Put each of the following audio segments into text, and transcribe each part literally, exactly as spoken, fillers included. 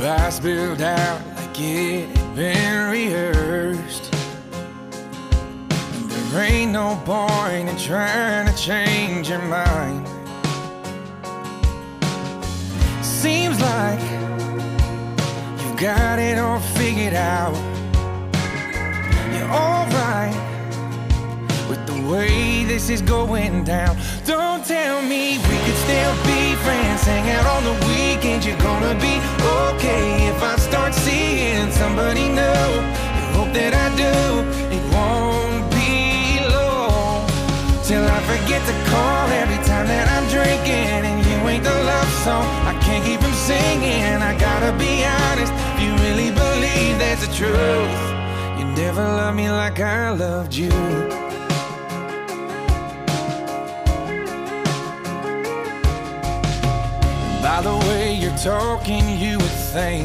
Goodbyes spilled out like it had been rehearsed. And there ain't no point in trying to change your mind. Seems like you've got it all figured out. You're alright with the way this is going down. Don't tell me we could still be friends, hang out on the weekends. You're gonna be okay if I start seeing somebody new. You hope that I do. It won't be long till I forget to call every time that I'm drinking, and you ain't the love song I can't keep from singing. I gotta be honest, if you really believe that's the truth, you never loved me like I loved you. By the way you're talking, you would think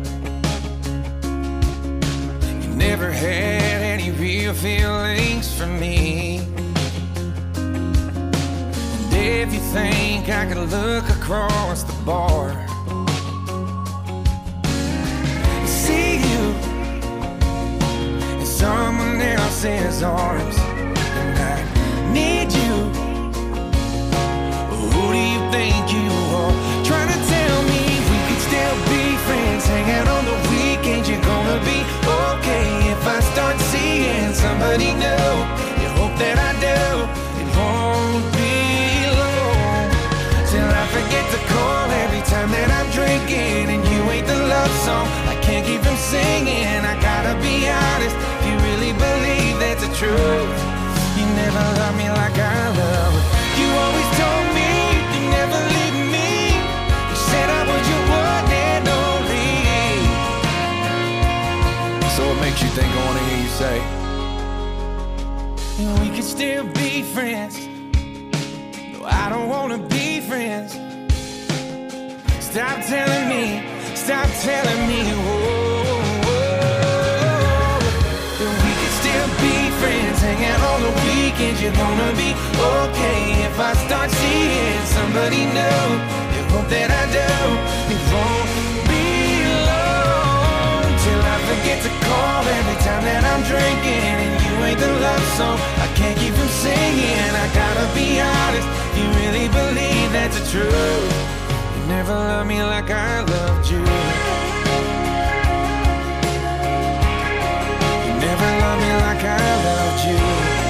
you never had any real feelings for me. And if you think I could look across the bar, see you in someone else's arms, and I need you. Who do you think you are? Trying to tell me we could still be friends, hang out on the weekends. You're gonna be okay if I start seeing somebody new. You hope that I do. It won't be long till I forget to call every time that I'm drinking, and you ain't the love song I can't keep from singing. I gotta be honest, if you really believe that's the truth, you never loved me like I love. You always told me you never leave me. You said I was your one and only. So what makes you think I wanna hear you say we could still be friends? No, I don't wanna be friends. Stop telling me, stop telling me, whoa, whoa, that we could still be friends, hang out on the weekends. You're gonna be okay if I start seeing somebody new. You hope that I do. It won't be long till I forget to call every time that I'm drinking, and you ain't the love song I can't keep from singing. I gotta be honest, you really believe that's the truth. You never loved me like I loved you. You never loved me like I loved you.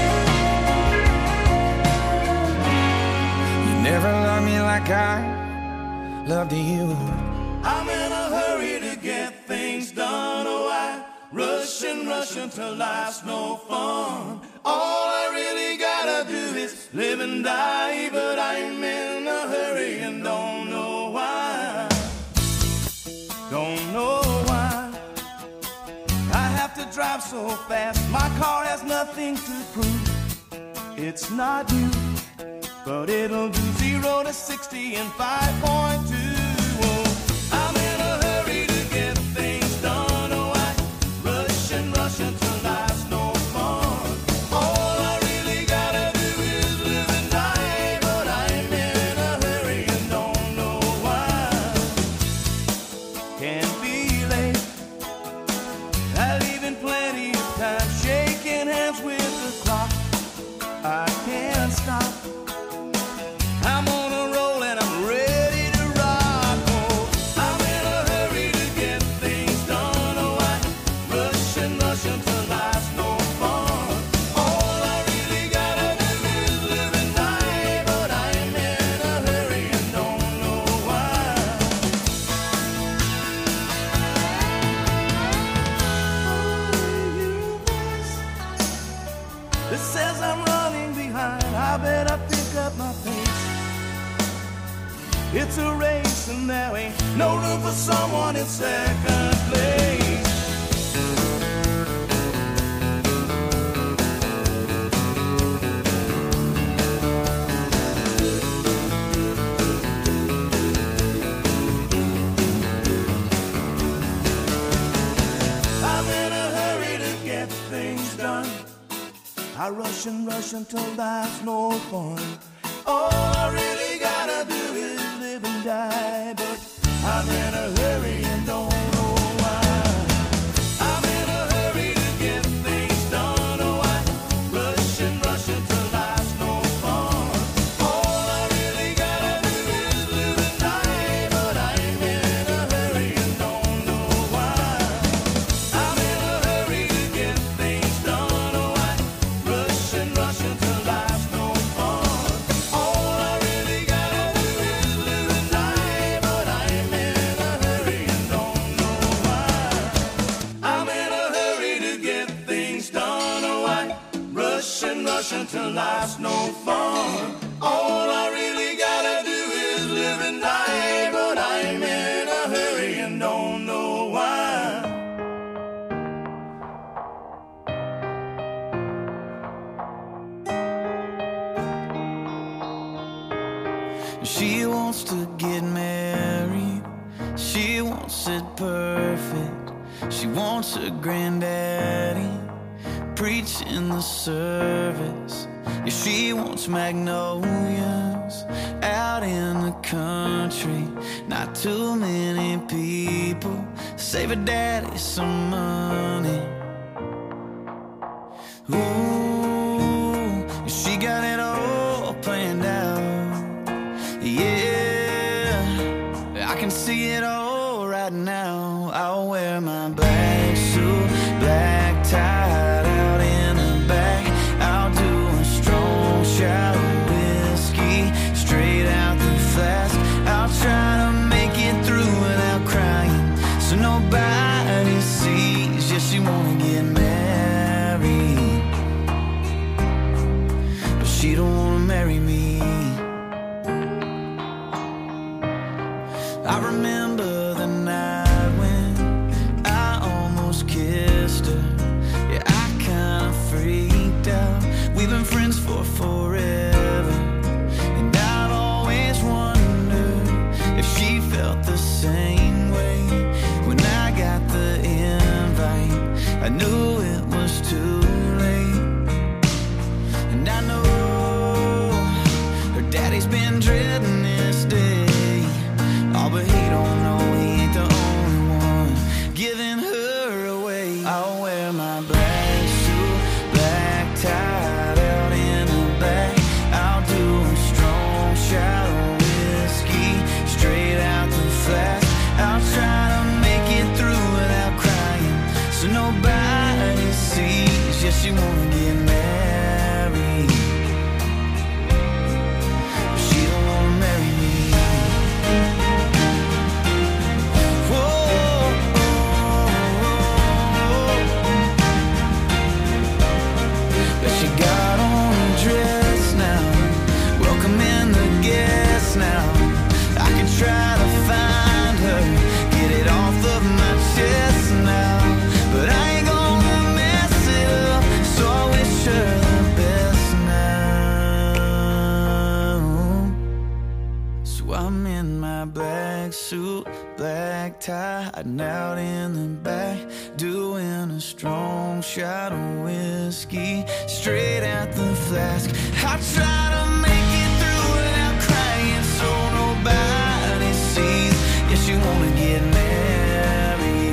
Never loved me like I loved you. I'm in a hurry to get things done. Oh, I rush and rush until life's no fun. All I really gotta do is live and die, but I'm in a hurry and don't know why. Don't know why I have to drive so fast. My car has nothing to prove. It's not you, but it'll do zero to sixty in five point two. Oh, I'm in a hurry to get things done. Oh, I rush and rush until life's no fun. All I really gotta do is live and die, but I'm in a hurry and don't know why. Can't be late, I leave in plenty of time, shaking hands with the clock. I can't stop. I'm on a roll and I'm ready to rock. Oh, I'm in a hurry to get things done. Oh, I rush and rush until life's no fun. All I really gotta do is live and die, but I'm in a hurry and don't know why. This says I'm running behind. I better pick up my pace. It's a race and there ain't no room for someone in second place. I'm in a hurry to get things done. I rush and rush until that's no fun. All I really gotta do is live and die, but I'm in a hurry and don't life's no fun. All I really gotta do is live and die, but I'm in a hurry and don't know why. She wants to get married, she wants it perfect. She wants her granddaddy preaching the service. Yeah, she wants magnolias out in the country. Not too many people, save her daddy some money. Ooh, she got it all planned out. Yeah, I can see it all right now. I'll wear my black suit, black tie out in the back. I'll do a strong shot of whiskey straight out the flask. I'll try to make it through without crying, so nobody sees. Yeah, she wanna get married, but she don't wanna marry me. I remember the night when I almost kissed her. Yeah, I kinda freaked out. We've been friends for forever, and I've always wondered if she felt the same way. When I got the invite, I knew it was too late. And I know her daddy's been dreading this day. Oh, but he don't know he ain't the only one giving her away. I'll wear my black suit, black tie out in the back. I'll do a strong shot of whiskey straight out the flask. I'll try to make it through without crying, so nobody sees. Yeah, she wanna get married, but she don't wanna marry me. Now I could try to find her, get it off of my chest now, but I ain't gonna mess it up, so I wish her the best now. So I'm in my black suit, black tie, hiding out in the back, doing a strong shot of whiskey straight out the flask. I try to make it through without crying, so nobody sees. Yeah, she wanna get married.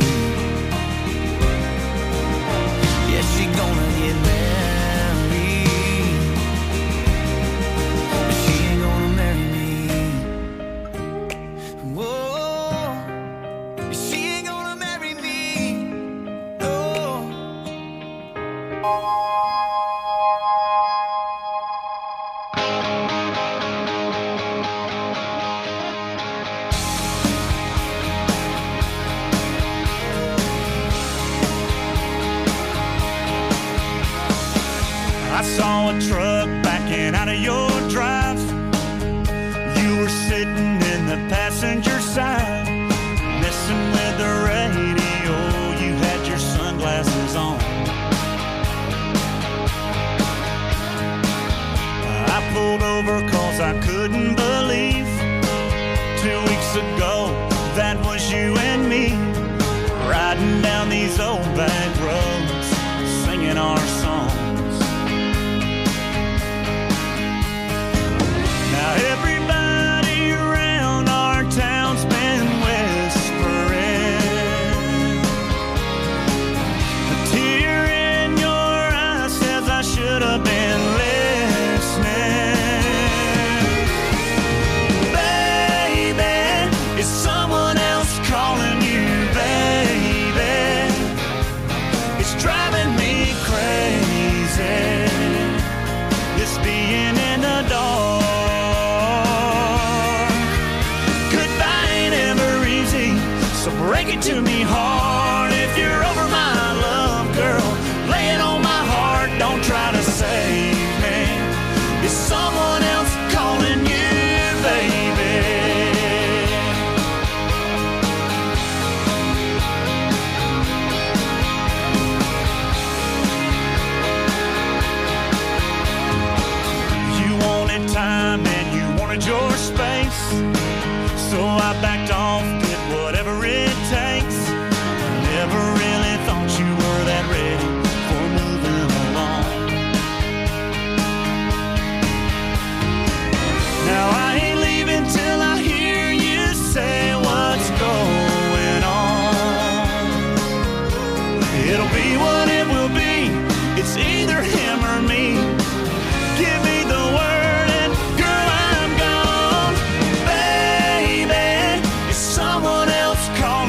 Yeah, she gonna get married, but she ain't gonna marry me. Whoa, she ain't gonna marry me. Oh. I saw a truck backing out of your drive. You were sitting in the passenger side, messing with the radio. You had your sunglasses on. I pulled over cause I couldn't believe two weeks ago that was you and me, riding down these old back roads, singing our songs. Now everybody around our town's been whispering. A tear in your eye says I should have been listening. Baby, is someone else calling you baby? It's driving me crazy, this being in the dark. So break it to me hard if you're over my love, girl. Lay it on my heart, don't try to save me. off, did whatever it takes. Never really thought you were that ready for moving along. Now I ain't leaving till I hear you say what's going on. It'll be what it will be, it's either him or me. Give me the word and girl, I'm gone. Baby, is someone else calling?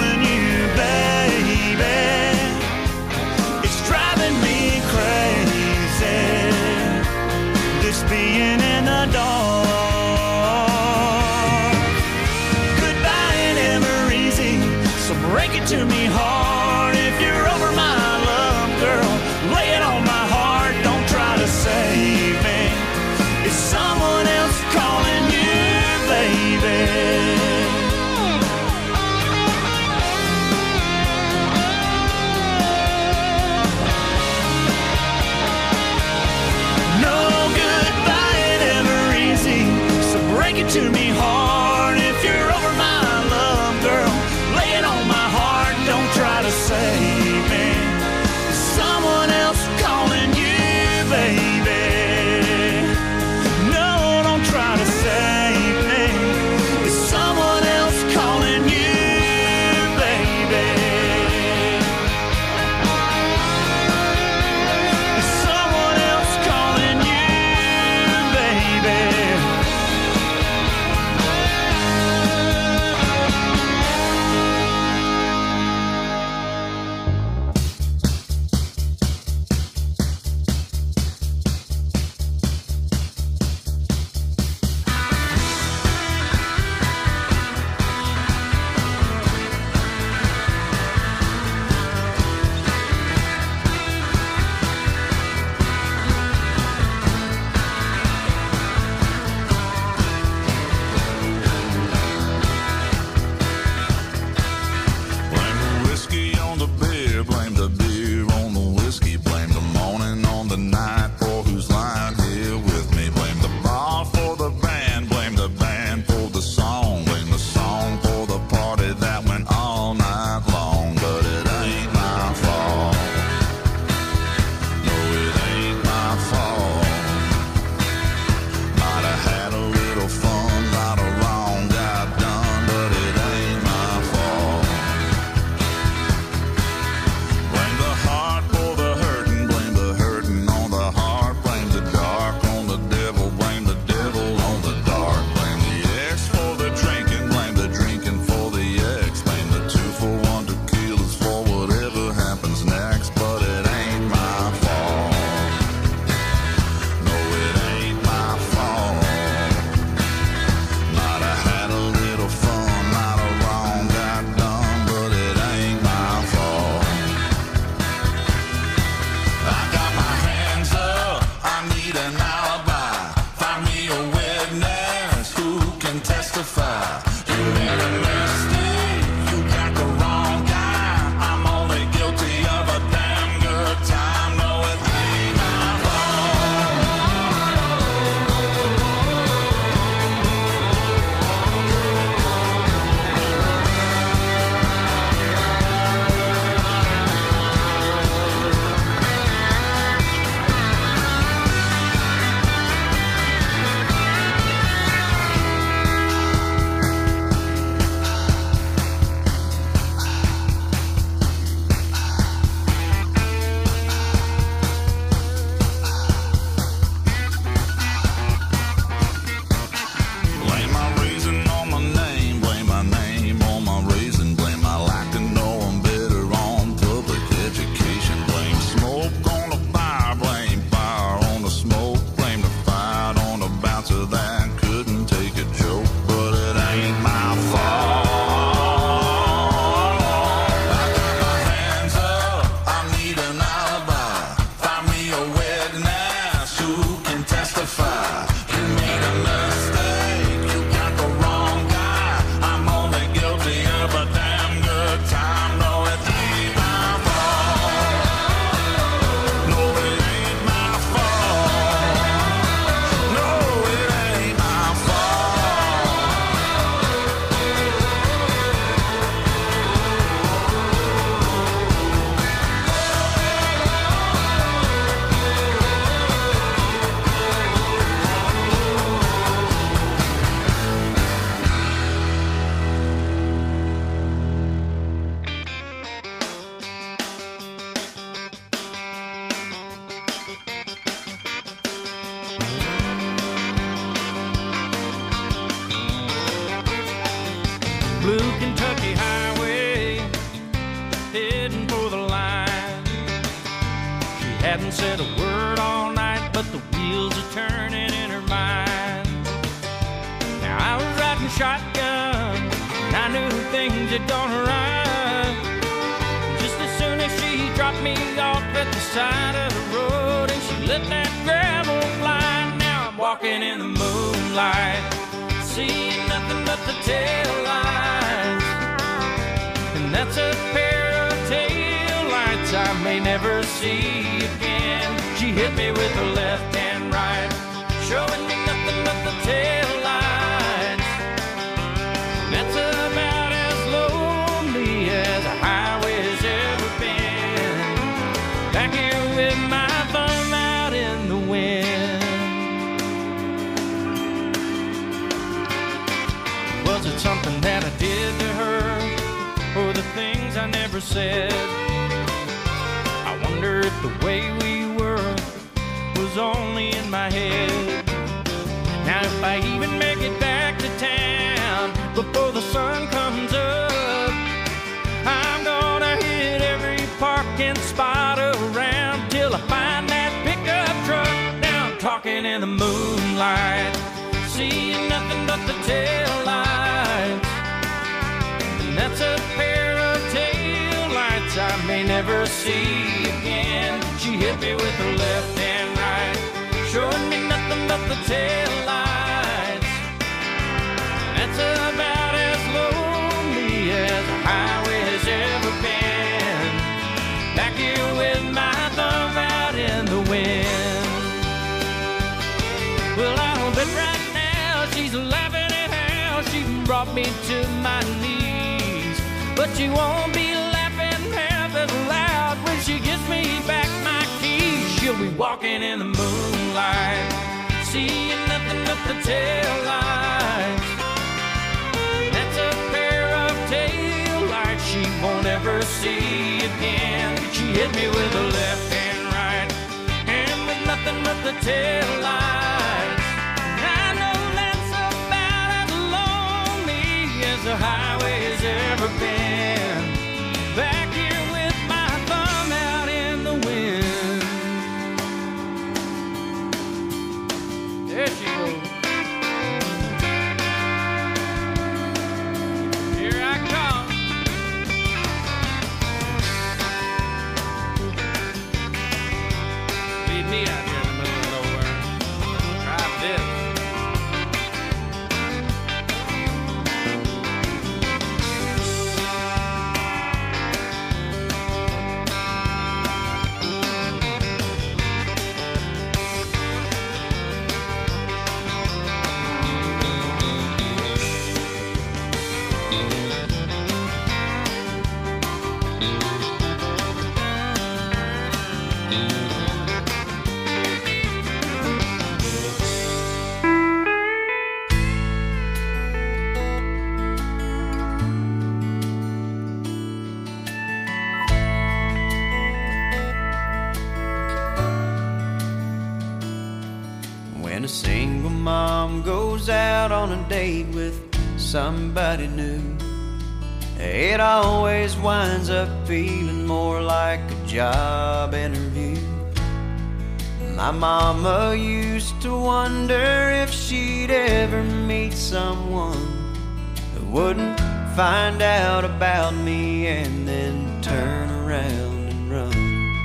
hadn't said a word all night, but the wheels are turning in her mind. Now I was riding shotgun, and I knew things had gone right. Just as soon as she dropped me off at the side of the road, and she let that gravel fly. Now I'm walking in the moonlight, seeing nothing but the tail lights. And that's a pair of tail lights I may never see again. She hit me with her left and right, showing me nothing but the tail lights. And that's about as lonely as a highway's ever been. Back here with my thumb out in the wind. Was it something that I did to her, or the things I never said? I wonder if the way we were was only in my head. Now if I even make it back to town before the sun comes up, I'm gonna hit every parking spot around till I find that pickup truck. Now I'm talking in the moonlight, seeing nothing but the tail lights. And that's a pair of tail lights I may never see again. She hit me with her left and right, showing me nothing but the tail lights. And that's about as lonely as a highway has ever been. Back here with my thumb out in the wind. Well, I don't bet right now she's laughing at how she brought me to my knees, but she won't be laughing half as loud when she gives me back my keys. She'll be walking in the moonlight, seeing nothing but the tail lights. That's a pair of tail lights she won't ever see again. She hit me with her left and right, and with nothing but the tail lights. I know that's about as lonely as the highway has ever been. Back here with my thumb out in the wind. There she goes. Here I come. Leave me out here in the middle of nowhere. Try this. When a single mom goes out on a date with somebody new, it always winds up feeling more like a job interview. My mama used to wonder if she'd ever meet someone who wouldn't find out about me and then turn around and run.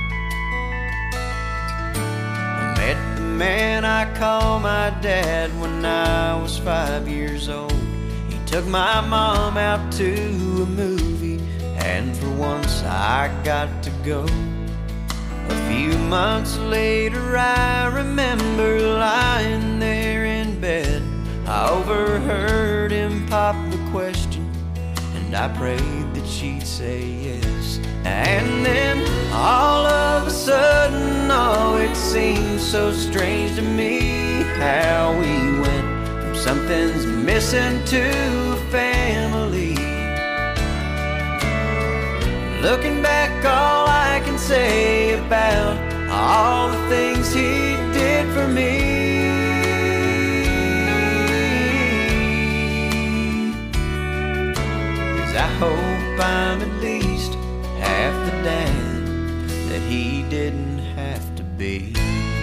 I met the man I call my dad when I was five years old. He took my mom out to a movie, and for once I got to go. A few months later I remember lying there in bed. I overheard him pop the question, and I prayed that she'd say yes. And then all of a sudden, oh, it seemed so strange to me how we went from something's missing to a family. Looking back, all I can say about all the things he did for me is I hope I'm at least half the dad that he didn't have to be. be.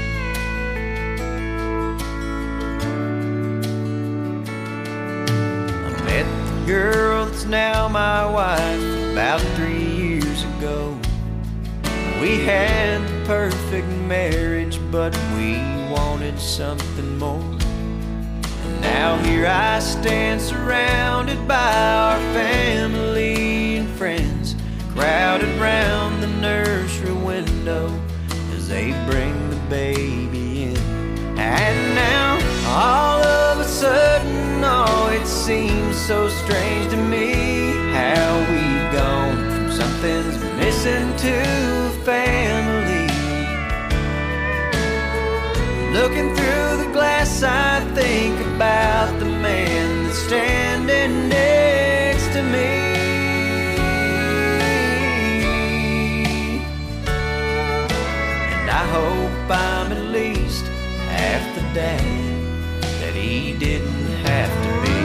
I met the girl that's now my wife about three years ago. We had the perfect marriage, but we wanted something more. And now here I stand surrounded by our family and friends, crowded round the nursery window as they bring the baby in. And now, all of a sudden, oh, it seems so strange to me how we've gone from something's missing to a family. Looking through the glass, I think about the man that's standing next to me. I hope I'm at least half the dad that he didn't have to be.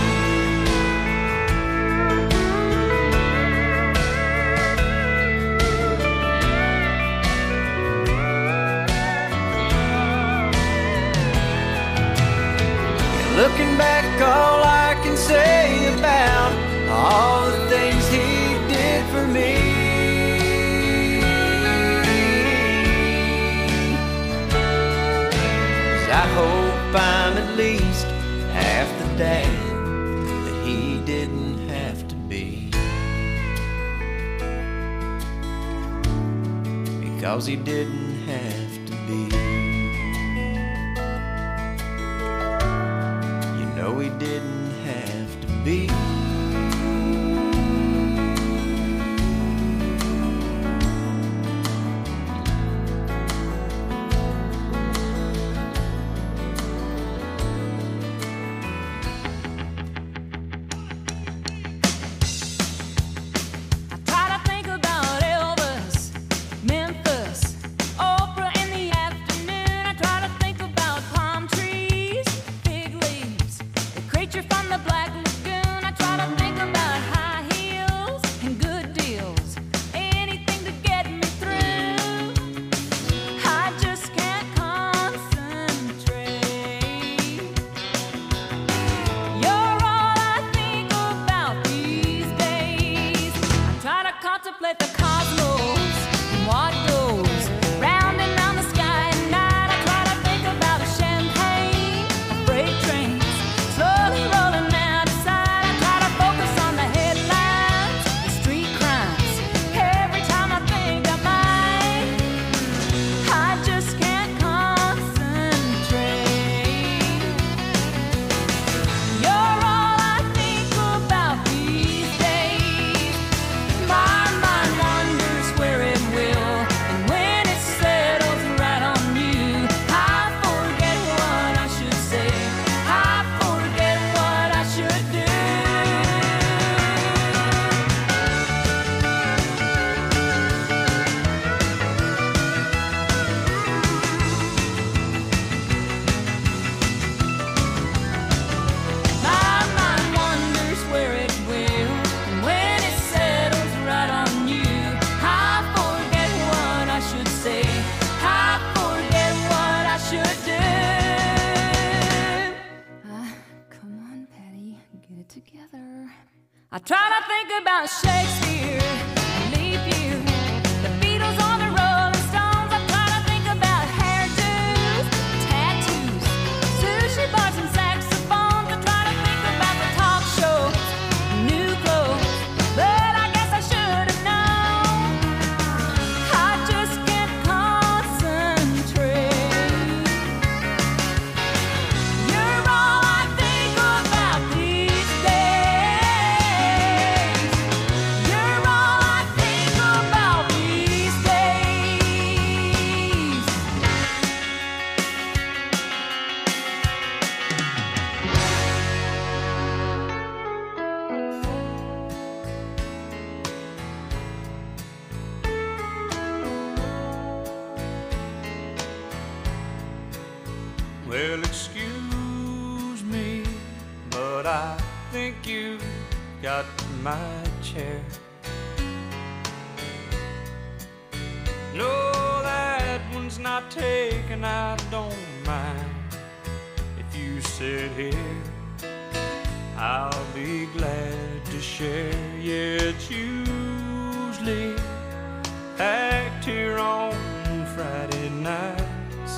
And looking back, all I can say about all the things he did for me, I hope I'm at least half the dad that he didn't have to be. Because he didn't have to be. You know he didn't have to be. Contemplate the cosmos and what goes round and round the sky at night. I try to think about a champagne, freight trains slowly rolling out of sight. I try to focus on the headlines, the street crimes. Every time I think I might, I just can't concentrate. You're all I think about these days. My together. I try to think about Shakespeare, leave you, the Beatles or the Rolling Stones. I try to think about hairdos, tattoos, sushi bars and saxophones. I try to think about the talk shows, new clothes, but I guess I should have known. I just can't concentrate. You're all I think about these days. You're all I think about these days. Well, excuse me, but I think you got my chair. No, that one's is not taken, I don't mind. If you sit here, I'll be glad to share. Yeah, it's usually packed here on Friday nights.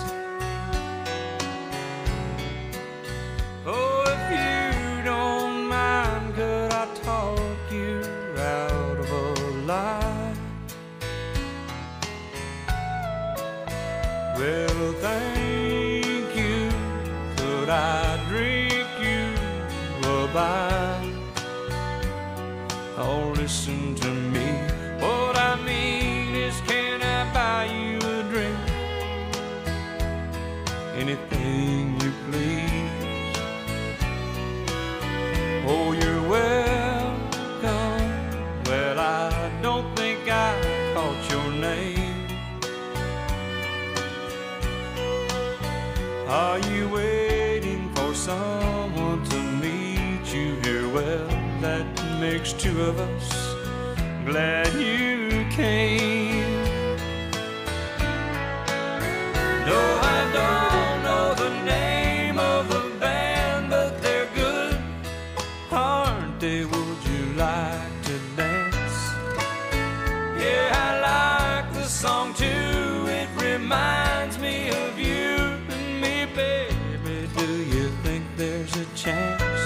Oh, if you don't mind, could I talk you out of a lie? Well, thank you. Could I drink you a bite? Oh, listen to me. What I mean is, can I buy you a drink? Anything you please. Oh, you're welcome. Well, I don't think I caught your name. Are you waiting for someone to meet you here? Well, that makes two of us. Glad you came. No, I don't know the name of the band, but they're good, aren't they? Would you like to dance? Yeah, I like the song too. It reminds me of you and me, baby. Do you think there's a chance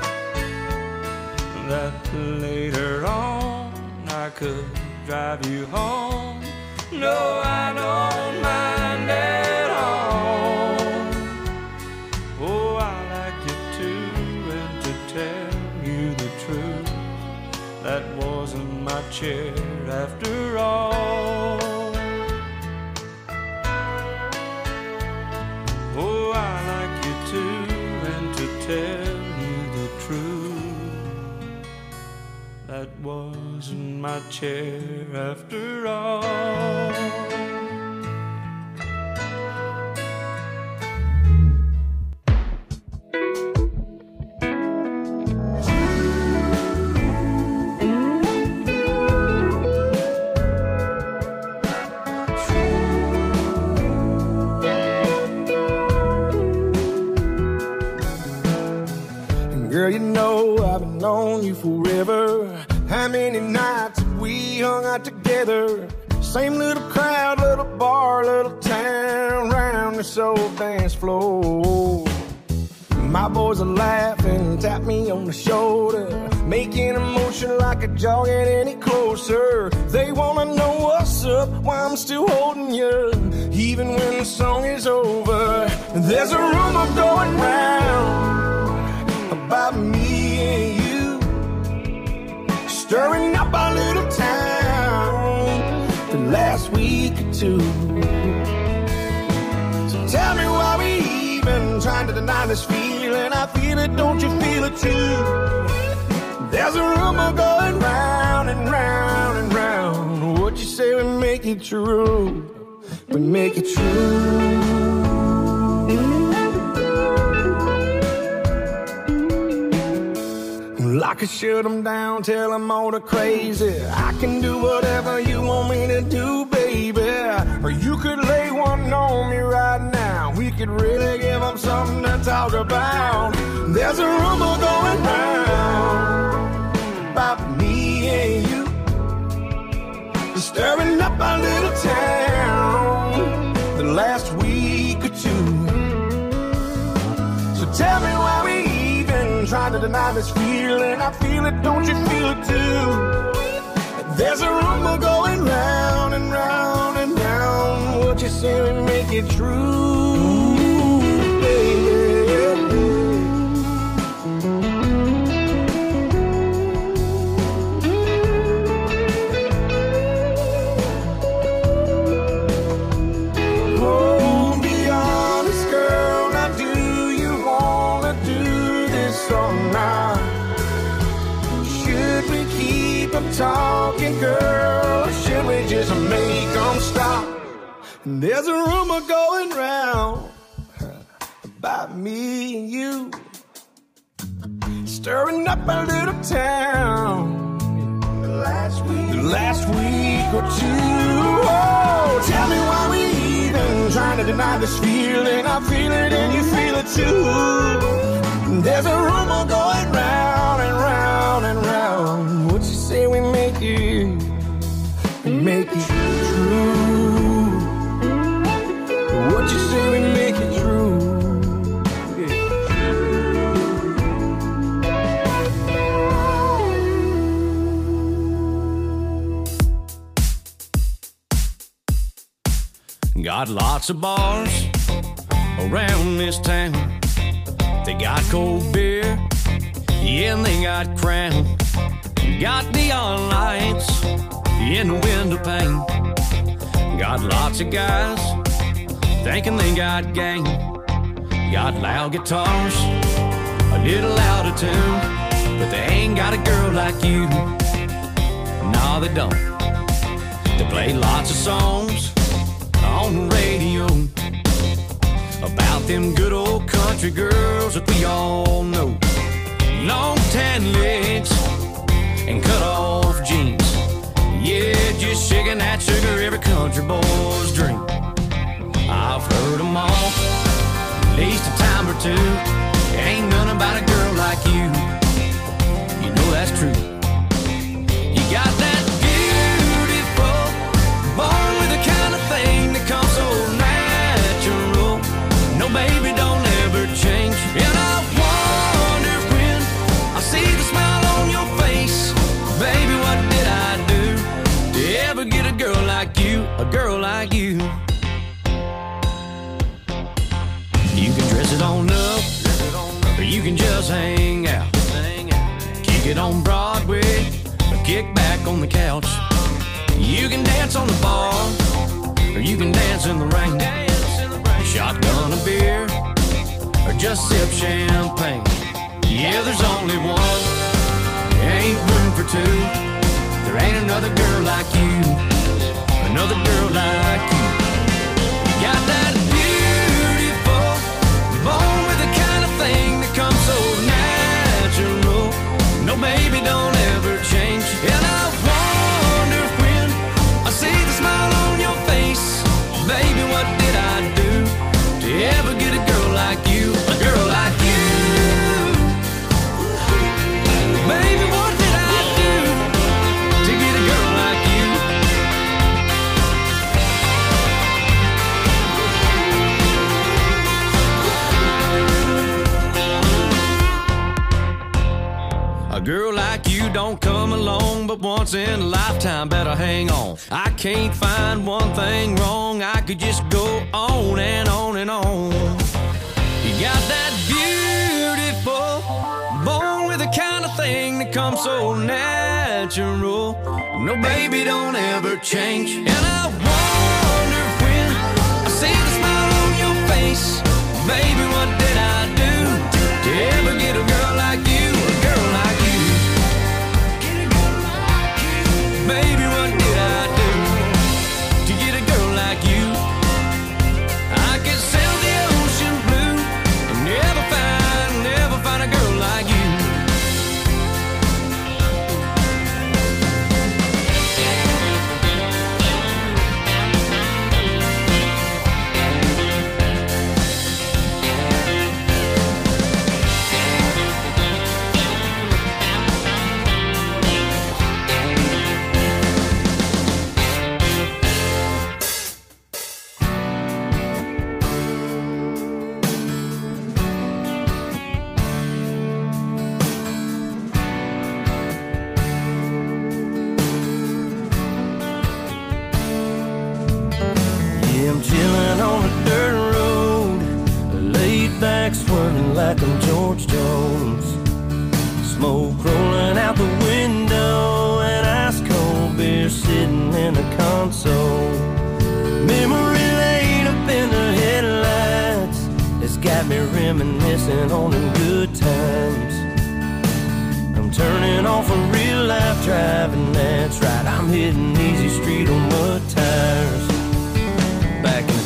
that later on I could drive you home? No, I don't mind at all. Oh, I like you too, and to tell you the truth, that wasn't my chair after all. Oh, I like you too, and to tell you the truth, that wasn't my chair after all. Girl, you know I've been on you forever. How many nights have we hung out together? Same little crowd, little bar, little town, round this old dance floor. My boys are laughing, tap me on the shoulder, making a motion like a jog get any closer. They wanna know what's up, why I'm still holding you, even when the song is over. There's a rumor going round about me and you, stirring up our little town the last week or two. So tell me why we even trying to deny this feeling. I feel it, don't you feel it too? There's a rumor going round and round and round. What you say we make it true, we make it true. I could shut them down, tell them all the crazy. I can do whatever you want me to do, baby. Or you could lay one on me right now. We could really give them something to talk about. There's a rumor going round about me and you, stirring up our little town the last week or two. So tell me why we trying to deny this feeling. I feel it, don't you feel it too? There's a rumor going round and round and round. What you say we make it true, baby. Oh, be honest, girl. Now, do you wanna do this or not? Should we keep them talking, girl, or should we just make them stop? And there's a rumor going round about me and you, stirring up a little town the last week, the last week or two. Oh, tell me why we even trying to deny this feeling. I feel it and you feel it too. There's a rumor going round and round and round. What you say we make it, make it true? What you say we make it true? Got lots of bars around this town. They got cold beer, yeah, and they got Crown. Got neon lights in the window pane. Got lots of guys thinking they got game. Got loud guitars, a little out of tune, but they ain't got a girl like you. No, they don't. They play lots of songs on the radio about them good old country girls that we all know. Long tan legs and cut off jeans, yeah, just shaking that sugar every country boy's dream. I've heard them all at least a time or two. Ain't none about a girl like you. You know that's true. You got that beautiful, born with the kind of thing that comes so natural. No, baby, don't ever change. And I wonder when I see the smile on your face, baby, what did I do to ever get a girl like you, a girl like you? You can dress it on up, or you can just hang out. Kick it on Broadway, or kick back on the couch. You can dance on the bar, or you can dance in the rain. Shotgun a beer, or just sip champagne. Yeah, there's only one, ain't room for two. There ain't another girl like you, another girl like you. You got that beautiful, born with the kind of thing that comes so natural. No, baby, don't ever change. And I wonder when I see the smile on your face, baby, what did I do to ever get a girl like you, a girl like you? Baby, what did I do to get a girl like you? A girl like you don't come along but once in a lifetime, better hang on. I can't find one thing wrong, I could just go on and on and on. You got that beautiful, born with the kind of thing that comes so natural. No, baby, don't ever change. And I wonder when I see the smile on your face, baby, what did I do to ever get a girl like you, a girl like you? Baby, what did I do to get a girl like you? I could sail the ocean blue and never find, never find a girl like you. Like I'm George Jones, smoke rolling out the window, and ice cold beer sitting in the console. Memory lane up in the headlights has got me reminiscing on them good times. I'm turning off a real life driving, that's right, I'm hitting easy street on mud tires. Back in the day, Pop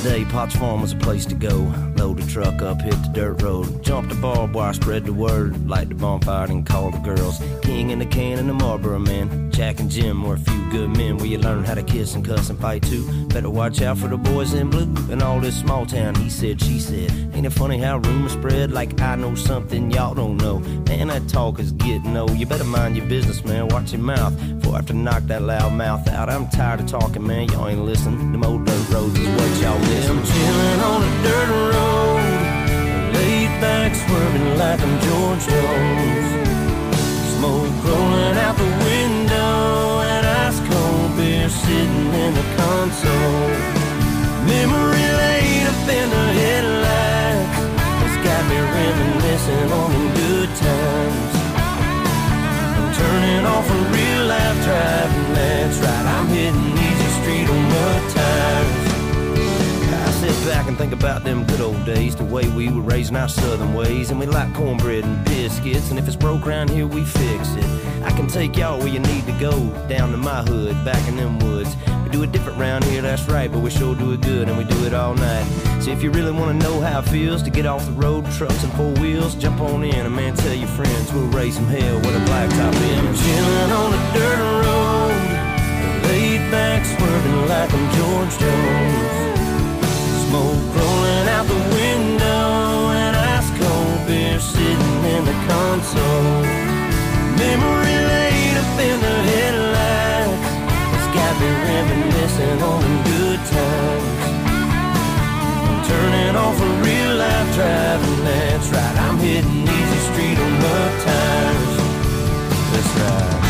Couch Farm was a place to go. Load the truck up, hit the dirt road. Jump the barbed wire, spread the word. Light the bonfire and call the girls. King in the can and the Marlboro man. Jack and Jim were a few good men where you learn how to kiss and cuss and fight too. Better watch out for the boys in blue. In all this small town, he said, she said. Ain't it funny how rumors spread like I know something y'all don't know? Man, that talk is getting old. You better mind your business, man. Watch your mouth before I have to knock that loud mouth out. I'm tired of talking, man. Y'all ain't listening. Them old dirt roads is what y'all miss. I'm chilling on a dirt road, laid back, swerving like I'm George Jones. Smoke rolling out the window, and ice cold beer sitting in the console. Memory laid up in the headlights, it's got me reminiscing on the good times. I'm turning off a real life driving, that's right, I'm hitting easy street on mud tires. Sit back and think about them good old days, the way we were raised in our southern ways. And we like cornbread and biscuits, and if it's broke around here, we fix it. I can take y'all where you need to go, down to my hood, back in them woods. We do it different round here, that's right, but we sure do it good, and we do it all night. So if you really want to know how it feels to get off the road, trucks and four wheels, jump on in, and man, tell your friends we'll raise some hell with a blacktop in. I'm chilling on a dirt road, laid back, swerving like I'm George Jones. Smoke rolling out the window, and ice cold beer sitting in the console. Memory laid up in the headlights, it's got me reminiscing on them good times. I'm turning off a real life driving, that's right, I'm hitting easy street on mud tires. That's right.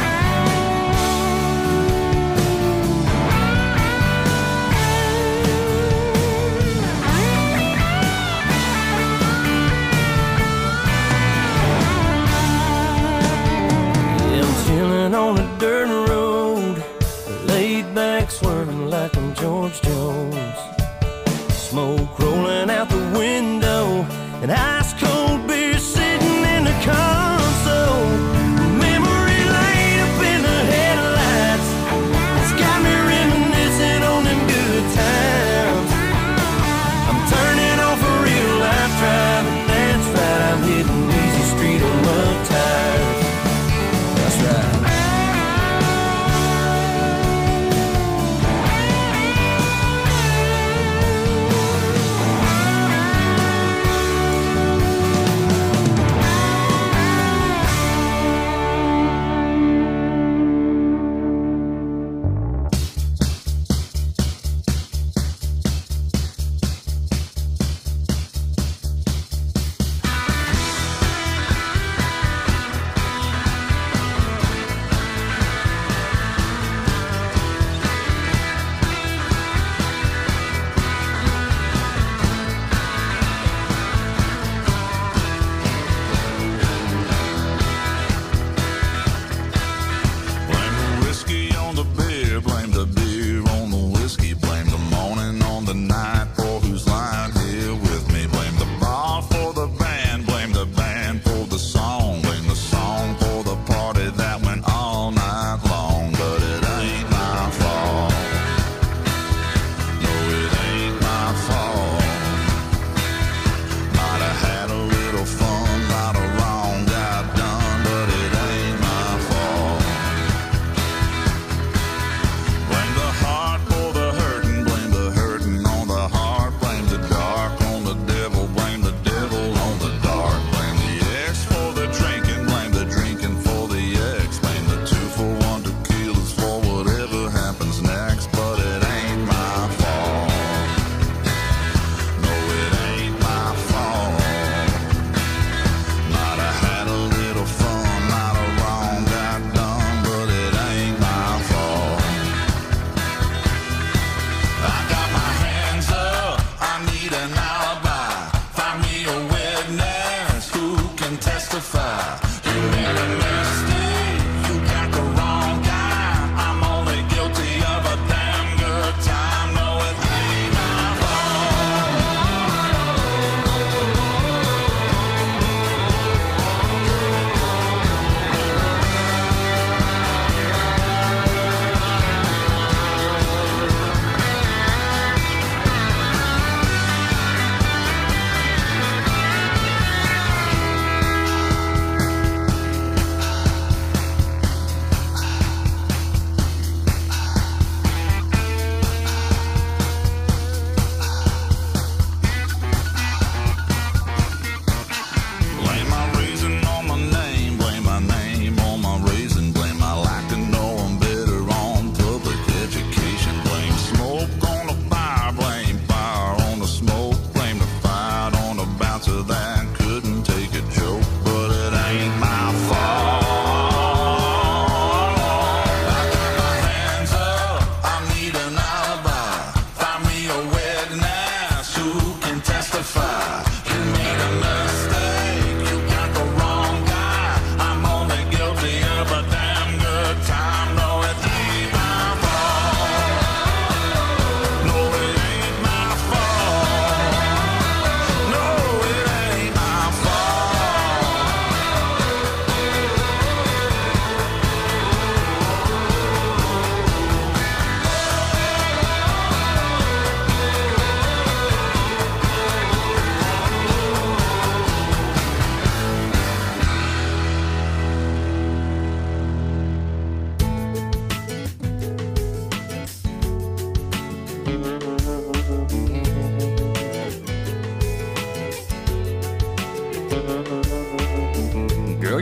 On a dirt road, laid back, swerving like I'm George Jones. Smoke rolling out the window, and ice cold beer sitting in the console. Memory laid up in the headlights, it's got me reminiscing on them good times. I'm turning off a real life driving, that's right, I'm hitting easy street on mud tires. That's right. Blame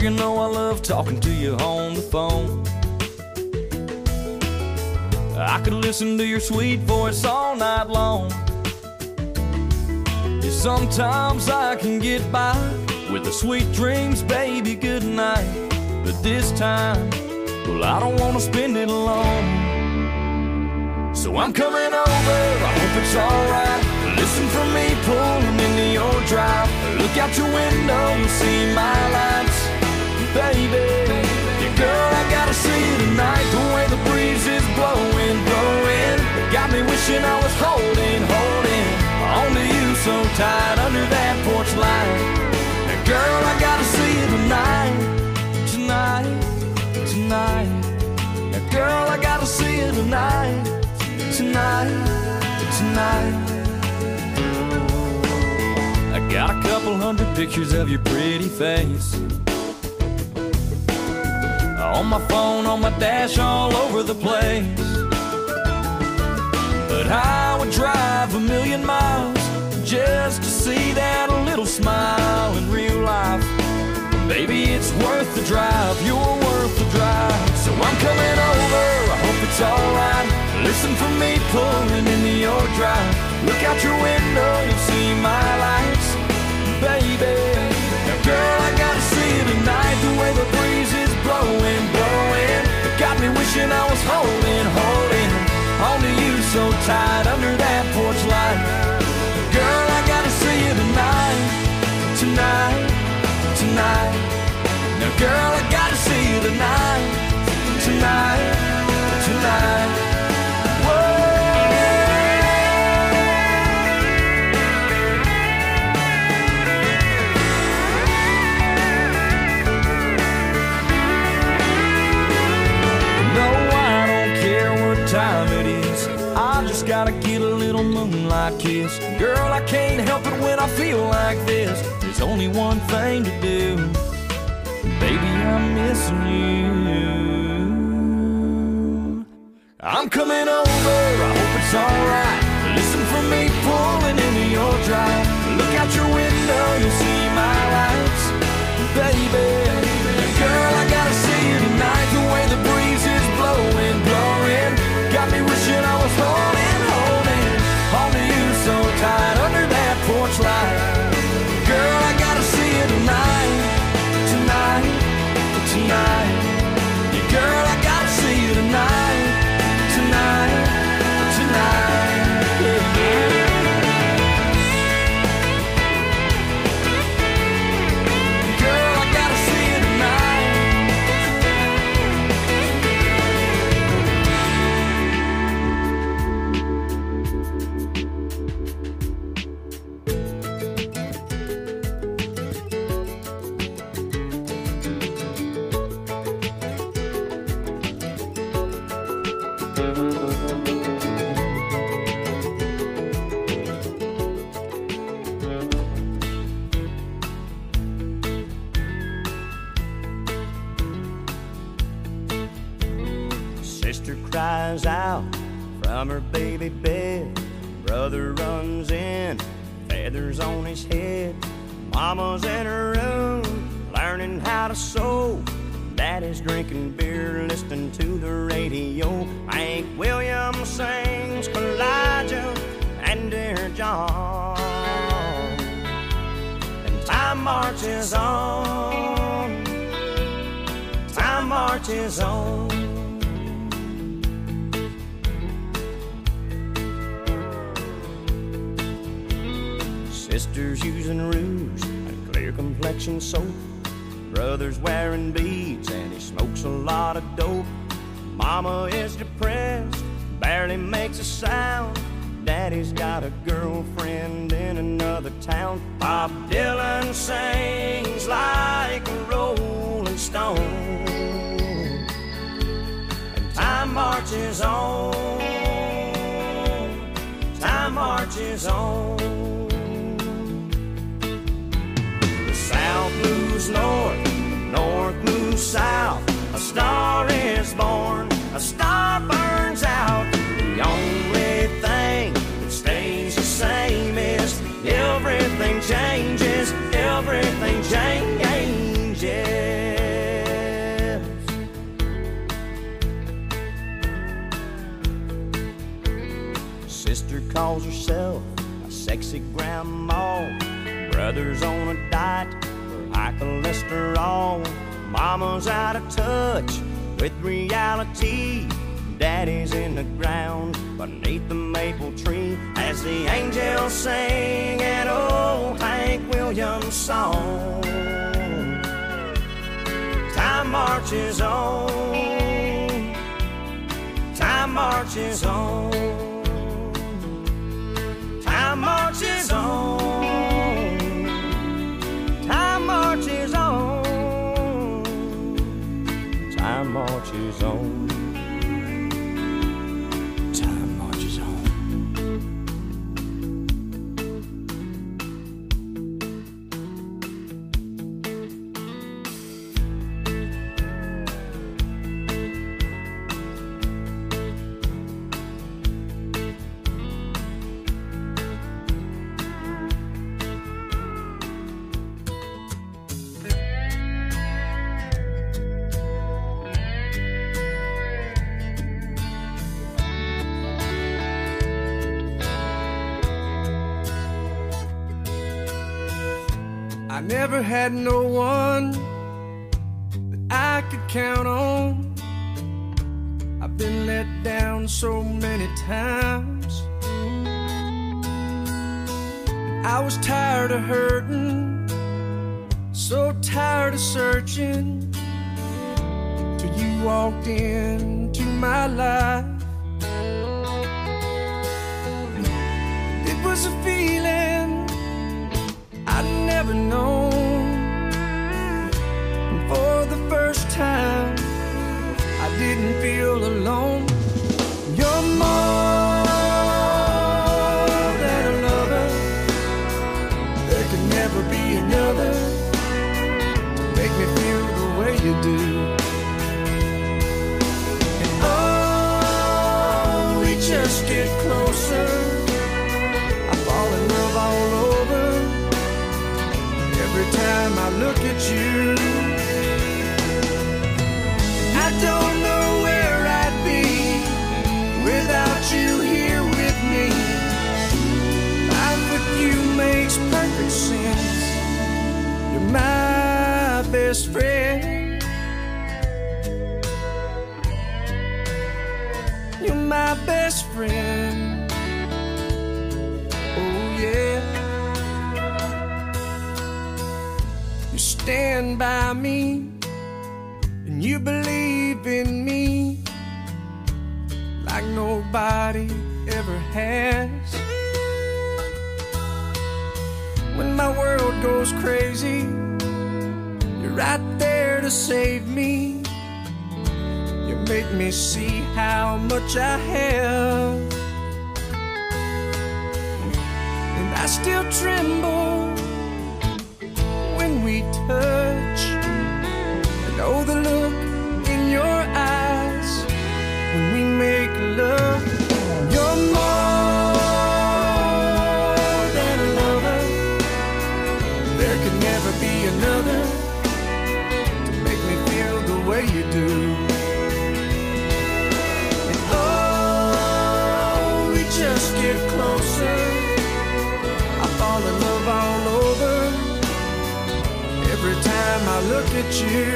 you know I love talking to you on the phone. I could listen to your sweet voice all night long. Yeah, sometimes I can get by with the sweet dreams, baby, good night. But this time, well, I don't want to spend it alone. So I'm coming over, I hope it's alright. Listen for me pulling into your drive. Look out your window, you'll see my lights. Baby, yeah, girl, I gotta see you tonight. The way the breeze is blowing, blowing, it got me wishing I was holding, holding onto you so tight under that porch light. Now, girl, I gotta see you tonight, tonight, tonight. Now, girl, I gotta see you tonight, tonight, tonight. I got a couple hundred pictures of your pretty face on my phone, on my dash, all over the place. But I would drive a million miles just to see that little smile in real life. Baby, it's worth the drive, you're worth the drive. So I'm coming over, I hope it's alright. Listen for me pulling into your drive. Look out your window, you'll see my lights. Baby, now girl, I gotta see you tonight. The way the breeze is blowing, blowing, it got me wishing I was holding, holding onto you so tight under that porch light. Girl, I gotta see you tonight, tonight, tonight. Now girl, I gotta see you tonight, tonight, tonight. Time it is, I just gotta get a little moonlight kiss. Girl, I can't help it when I feel like this. There's only one thing to do, baby, I'm missing you. I'm coming over, I hope it's alright. Listen for me pulling into your drive. Look out your window, you'll see my lights. Baby, girl, I gotta see you tonight. The way the breeze is blowing, blowing, got me wishing I was holding, holding onto you so tight under that porch light. Girl, I gotta see you tonight, tonight, tonight. Yeah, girl, I gotta see you tonight, tonight, tonight. Yeah, yeah. Girl, I gotta see you tonight. Sister cries out from her baby bed. Brother runs in, feathers on his head. Mama's in her room, learning how to sew. Daddy's drinking beer, listening to the radio. Hank Williams sings Elijah and Dear John. And time marches on, time marches on. Sisters using rouge and clear complexion soap. Brother's wearing beads and he smokes a lot of dope. Mama is depressed, barely makes a sound. Daddy's got a girlfriend in another town. Bob Dylan sings like a rolling stone. And time marches on, time marches on. South moves north, north moves south. A star is born, a star burns out. The only thing that stays the same is everything changes, everything changes. Sister calls herself a sexy grandma. Brother's on a diet for high cholesterol. Mama's out of touch with reality. Daddy's in the ground beneath the maple tree as the angels sing an old Hank Williams song. Time marches on. Time marches on. Time marches on. Time marches on. Time marches on. Time marches on. I never had no one that I could count on. I've been let down so many times. And I was tired of hurting, so tired of searching, till you walked into my life. It was a feeling I'd never known. And for the first time, I didn't feel alone. You're more than a lover. There can never be another to make me feel the way you do. And oh, we just get closer. I fall in love all over. Every time I look at you, I don't know where I'd be without you here with me. Life with you makes perfect sense. You're my best friend. You're my best friend. Oh yeah. You stand by me, and you believe in me like nobody ever has. When my world goes crazy, you're right there to save me. You make me see how much I have, and I still tremble when we touch. I know the look in your eyes when we make love. You're more than a lover. There can never be another to make me feel the way you do. And oh, we just get closer. I fall in love all over. Every time I look at you,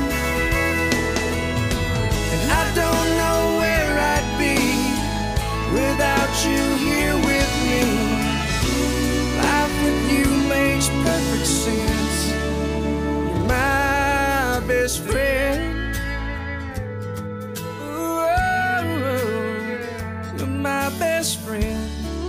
and I don't know where I'd be without you here with me. Life with you makes perfect sense. You're my best friend. Ooh, you're my best friend.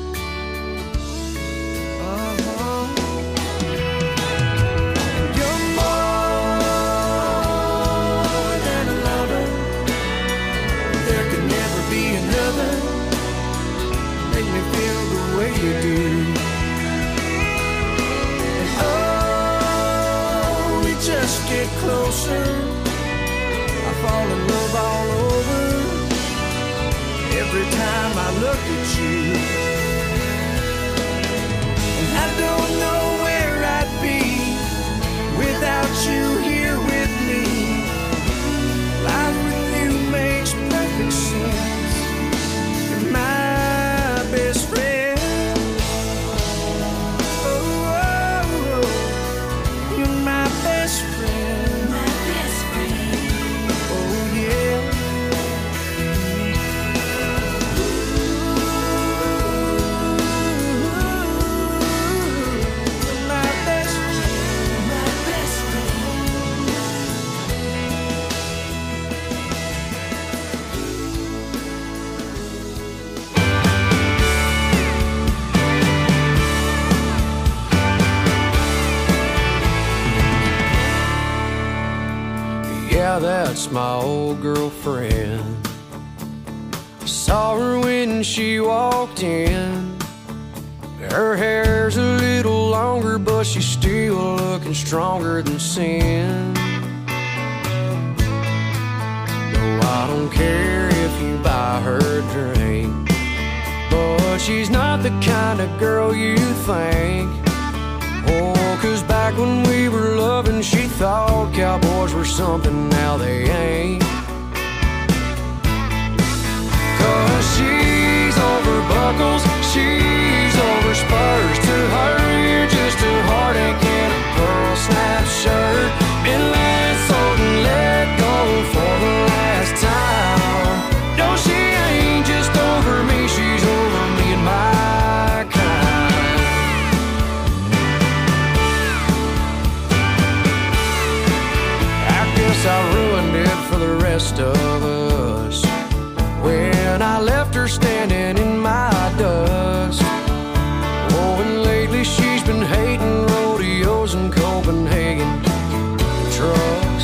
You do. And oh, we just get closer. I fall in love all over. Every time I look at you, and I don't know where I'd be without you here with me. Life with you makes perfect sense. You're my best that's my old girlfriend. Saw her when she walked in. Her hair's a little longer, but she's still looking stronger than sin. No, I don't care if you buy her a drink, but she's not the kind of girl you think. Oh, 'cause back when we were loving, she thought cowboys were something, now they ain't. 'Cause she's over buckles, she's over spurs. To her, you're just a heartache in a pearl snap shirt. Been lassoed and let go for the last time. No, she ain't just over me, she's over me and my kind. I guess I ruined it for the rest of us when I left her standing in my dust. Oh, and lately she's been hating rodeos in Copenhagen trucks.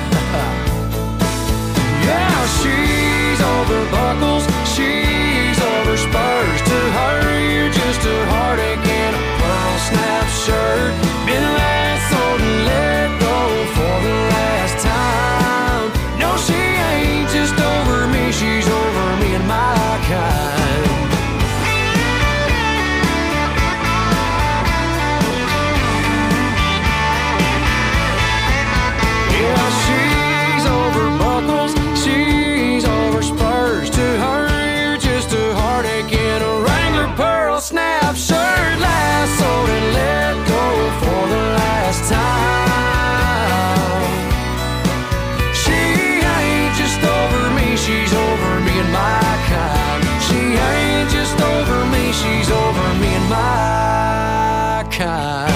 Yeah, she's over buckles, she's over spurs. To her, you're just a heartache in a pearl snap shirt. Been lassoed and let go for the last time. No, she ain't just over me, she's over me and my kind. Yeah, she's over buckles, she's over spurs. To her, you're just a heartache in a Wrangler pearl snap shirt. Lassoed and let go for the last time. She ain't just over me, she's over me and my kind. She ain't just over me, she's over me and my kind.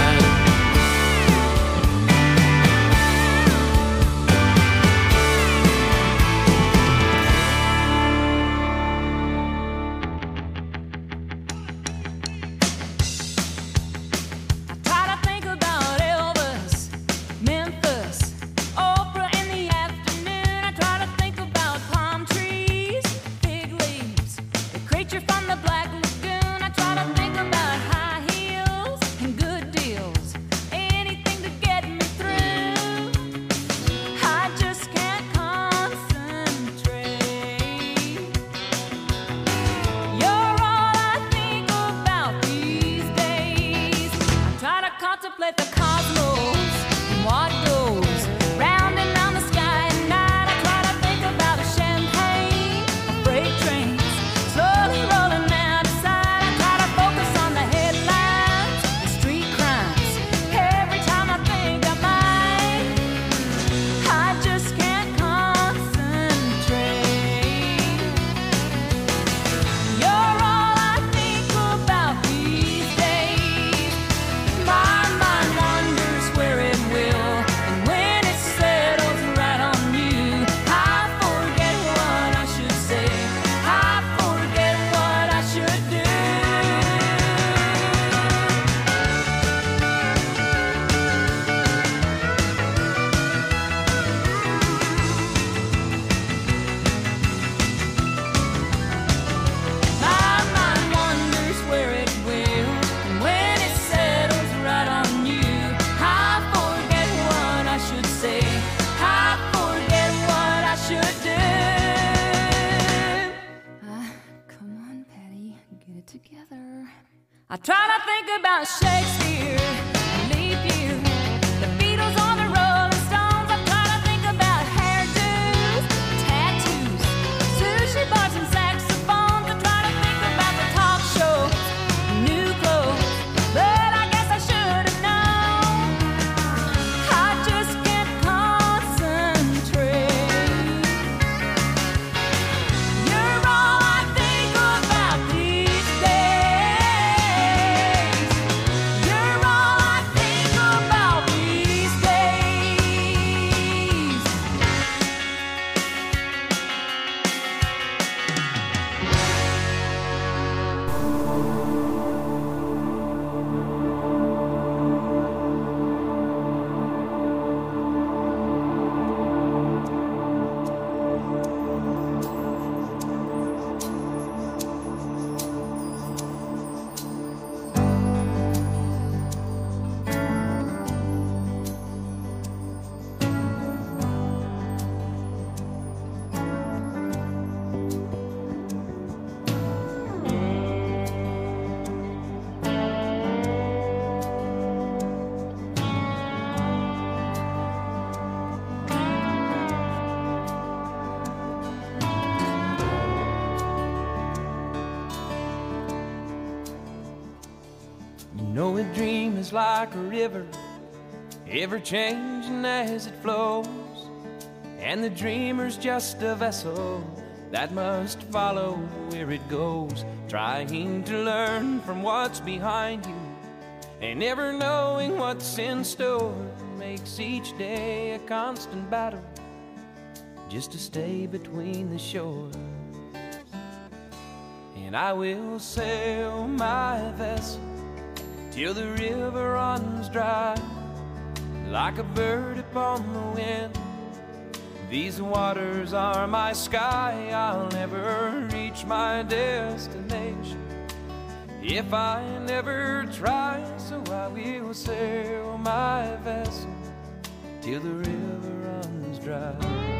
I try to think about Shakespeare, leap year, the Beatles on the Rolling Stones. I try to think about hairdos, tattoos, sushi bars and saxophones. I try to think about the talk shows, new clothes, but I guess I should have known. I just can't concentrate. You're all I think about these days. You're all know a dream is like a river, ever changing as it flows, and the dreamer's just a vessel that must follow where it goes, trying to learn from what's behind you and never knowing what's in store makes each day a constant battle just to stay between the shore. And I will sail my vessel till the river runs dry, like a bird upon the wind. These waters are my sky, I'll never reach my destination if I never try. So I will sail my vessel till the river runs dry.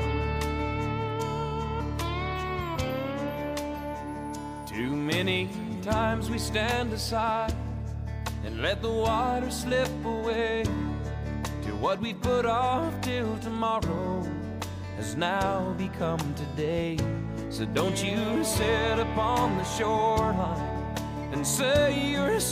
Too many times we stand aside and let the water slip away till what we put off till tomorrow has now become today. So don't you sit upon the shoreline and say you're